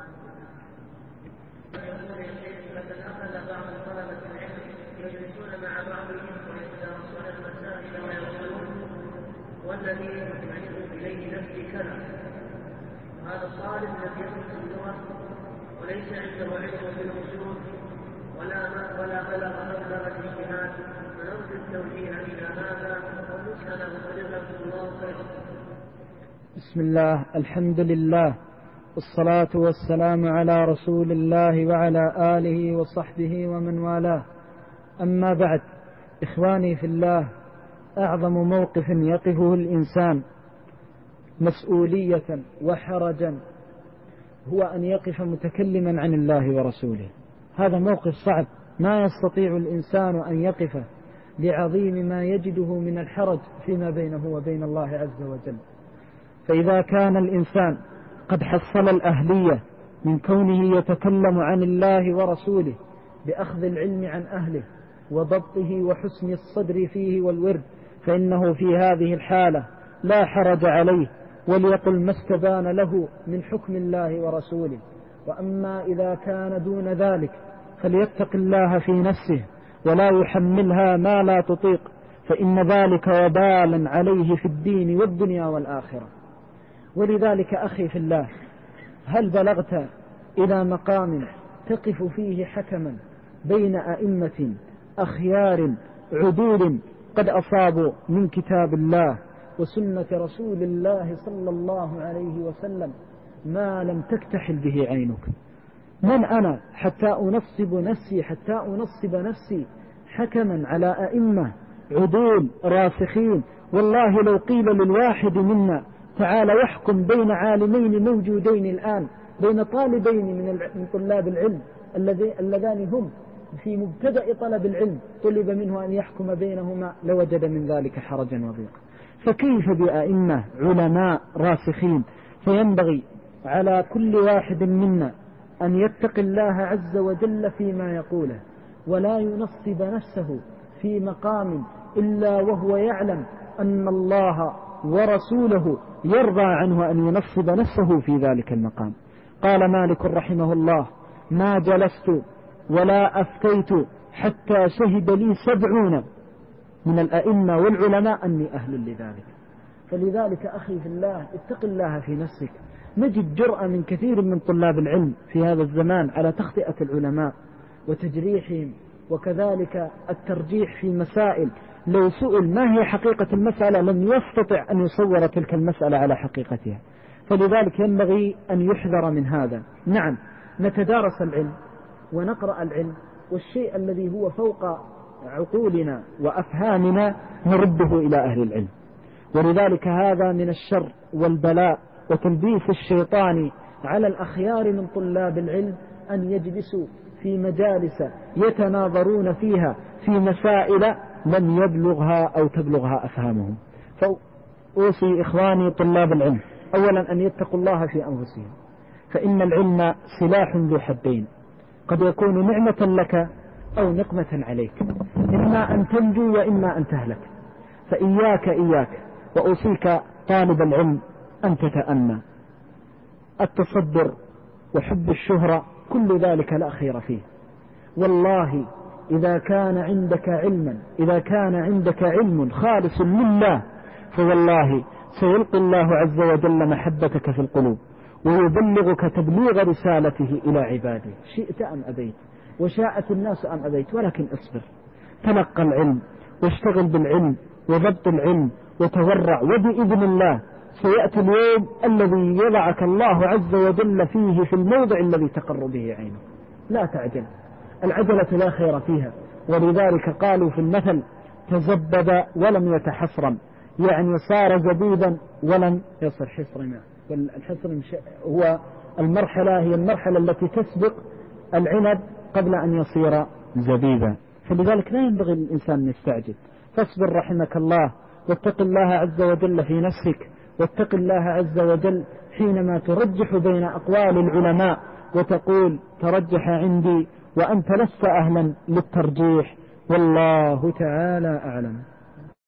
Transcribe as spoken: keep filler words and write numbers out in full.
أخذ بعض طلبة العلم يجلسون مع بعضهم ويتدارسون المسائل ويقولون والذي يطمئن إليه نفسي كذا. هذا الطالب الذي يدرس اللغة وليس عنده علم بالوجود ولا ولا بلغ مبلغ الاجتهاد، فنرجو التوجيه إلى هذا ونسأل وجزاكم الله خيرا. بسم الله، الحمد لله، والصلاة والسلام على رسول الله وعلى آله وصحبه ومن والاه. أما بعد، إخواني في الله، أعظم موقف يقفه الإنسان مسؤولية وحرجا هو أن يقف متكلما عن الله ورسوله. هذا موقف صعب ما يستطيع الإنسان أن يقف لعظيم ما يجده من الحرج فيما بينه وبين الله عز وجل. فإذا كان الإنسان قد حصل الأهلية من كونه يتكلم عن الله ورسوله بأخذ العلم عن أهله وضبطه وحسن الصدر فيه والورد، فإنه في هذه الحالة لا حرج عليه وليقل ما استبان له من حكم الله ورسوله. وأما إذا كان دون ذلك فليتق الله في نفسه ولا يحملها ما لا تطيق، فإن ذلك وبالا عليه في الدين والدنيا والآخرة. ولذلك أخي في الله، هل بلغت إلى مقام تقف فيه حكما بين أئمة أخيار عدول قد أصابوا من كتاب الله وسنة رسول الله صلى الله عليه وسلم ما لم تكتحل به عينك؟ من أنا حتى أنصب نفسي حتى أنصب نفسي حكما على أئمة عدول راسخين؟ والله لو قيل للواحد منا تعالى يحكم بين عالمين موجودين الآن، بين طالبين من طلاب العلم اللذان هم في مبتدأ طلب العلم، طلب منه أن يحكم بينهما لوجد من ذلك حرجا وضيقا، فكيف بأئمة علماء راسخين؟ فينبغي على كل واحد منا أن يتقي الله عز وجل فيما يقوله، ولا ينصب نفسه في مقام إلا وهو يعلم أن الله ورسوله يرضى عنه أن ينصب نفسه في ذلك المقام. قال مالك رحمه الله: ما جلست ولا أفتيت حتى شهد لي سبعون من الأئمة والعلماء أني أهل لذلك. فلذلك أخي في الله، اتق الله في نفسك. نجد جرأة من كثير من طلاب العلم في هذا الزمان على تخطئة العلماء وتجريحهم، وكذلك الترجيح في مسائل لو سئل ما هي حقيقة المسألة لم يستطع أن يصور تلك المسألة على حقيقتها. فلذلك ينبغي أن يحذر من هذا. نعم، نتدارس العلم ونقرأ العلم، والشيء الذي هو فوق عقولنا وأفهامنا نرده إلى أهل العلم. ولذلك هذا من الشر والبلاء وتلبيس الشيطان على الأخيار من طلاب العلم أن يجلسوا في مجالس يتناظرون فيها في مسائل لم يبلغها أو تبلغها أفهامهم. فأوصي إخواني طلاب العلم أولا أن يتقوا الله في أنفسهم، فإن العلم سلاح ذو حدين، قد يكون نعمة لك أو نقمة عليك، إما أن تنجو وإما أن تهلك. فإياك إياك وأوصيك طالب العلم أن تتأنى. التصدر وحب الشهرة كل ذلك لا خير فيه. والله إذا كان عندك علما إذا كان عندك علم خالص لله فوالله سيلقي الله عز وجل محبتك في القلوب ويبلغك تبليغ رسالته إلى عباده، شئت أم أبيت، وشاءت الناس أم أبيت. ولكن اصبر، تلقى العلم واشتغل بالعلم وضبط العلم وتورع، وبإذن الله سيأتي اليوم الذي يضعك الله عز وجل فيه في الموضع الذي تقر به عينه. لا تعجل، العجلة لا خير فيها. ولذلك قالوا في المثل: تزبد ولم يتحصرم، يعني صار زبيبا ولم يصر حصرما. والحصرم هو المرحلة هي المرحلة التي تسبق العنب قبل أن يصير زبيبا. فلذلك لا ينبغي للإنسان أن يستعجل. فاصبر رحمك الله، واتق الله عز وجل في نفسك، واتق الله عز وجل حينما ترجح بين أقوال العلماء وتقول ترجح عندي وأنت لست أهلا للترجيح. والله تعالى أعلم.